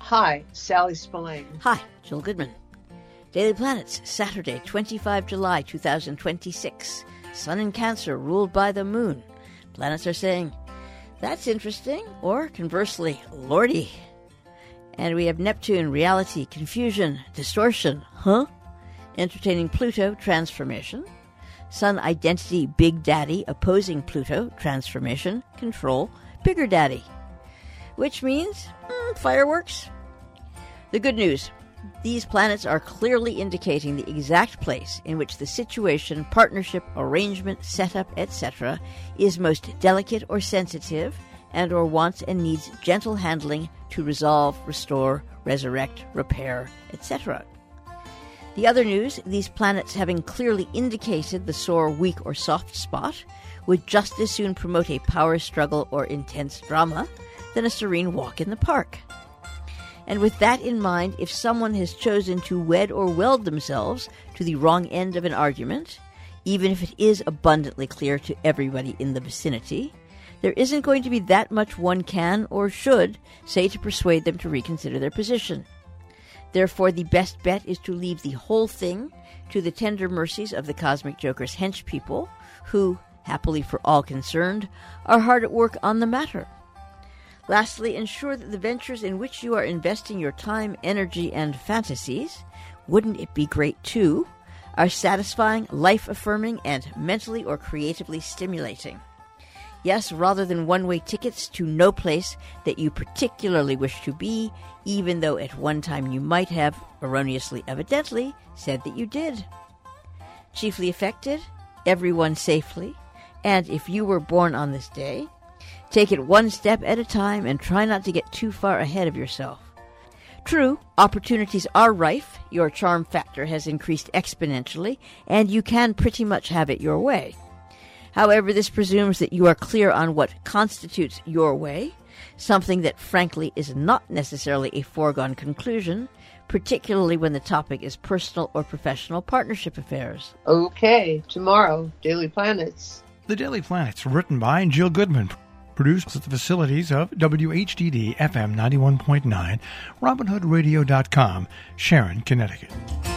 Hi, Sally Spillane. Hi, Jill Goodman. Daily Planets, Saturday, 25 July 2026. Sun in Cancer, ruled by the moon. Planets are saying, that's interesting, or conversely, lordy. And we have Neptune, reality, confusion, distortion, entertaining Pluto, transformation. Sun, identity, big daddy, opposing Pluto, transformation, control, bigger daddy. Which means, fireworks. The good news. These planets are clearly indicating the exact place in which the situation, partnership, arrangement, setup, etc. is most delicate or sensitive and or wants and needs gentle handling to resolve, restore, resurrect, repair, etc. The other news, these planets having clearly indicated the sore, weak, or soft spot would just as soon promote a power struggle or intense drama than a serene walk in the park. And with that in mind, if someone has chosen to wed or weld themselves to the wrong end of an argument, even if it is abundantly clear to everybody in the vicinity, there isn't going to be that much one can or should say to persuade them to reconsider their position. Therefore, the best bet is to leave the whole thing to the tender mercies of the Cosmic Joker's hench people, who, happily for all concerned, are hard at work on the matter. Lastly, ensure that the ventures in which you are investing your time, energy, and fantasies, wouldn't it be great too, are satisfying, life-affirming, and mentally or creatively stimulating. Yes, rather than one-way tickets to no place that you particularly wish to be, even though at one time you might have, erroneously evidently, said that you did. Chiefly affected, everyone safely, and if you were born on this day, take it one step at a time and try not to get too far ahead of yourself. True, opportunities are rife, your charm factor has increased exponentially, and you can pretty much have it your way. However, this presumes that you are clear on what constitutes your way, something that frankly is not necessarily a foregone conclusion, particularly when the topic is personal or professional partnership affairs. Okay, tomorrow, Daily Planets. The Daily Planets, written by Jill Goodman. Produced at the facilities of WHDD FM 91.9, RobinHoodRadio.com, Sharon, Connecticut.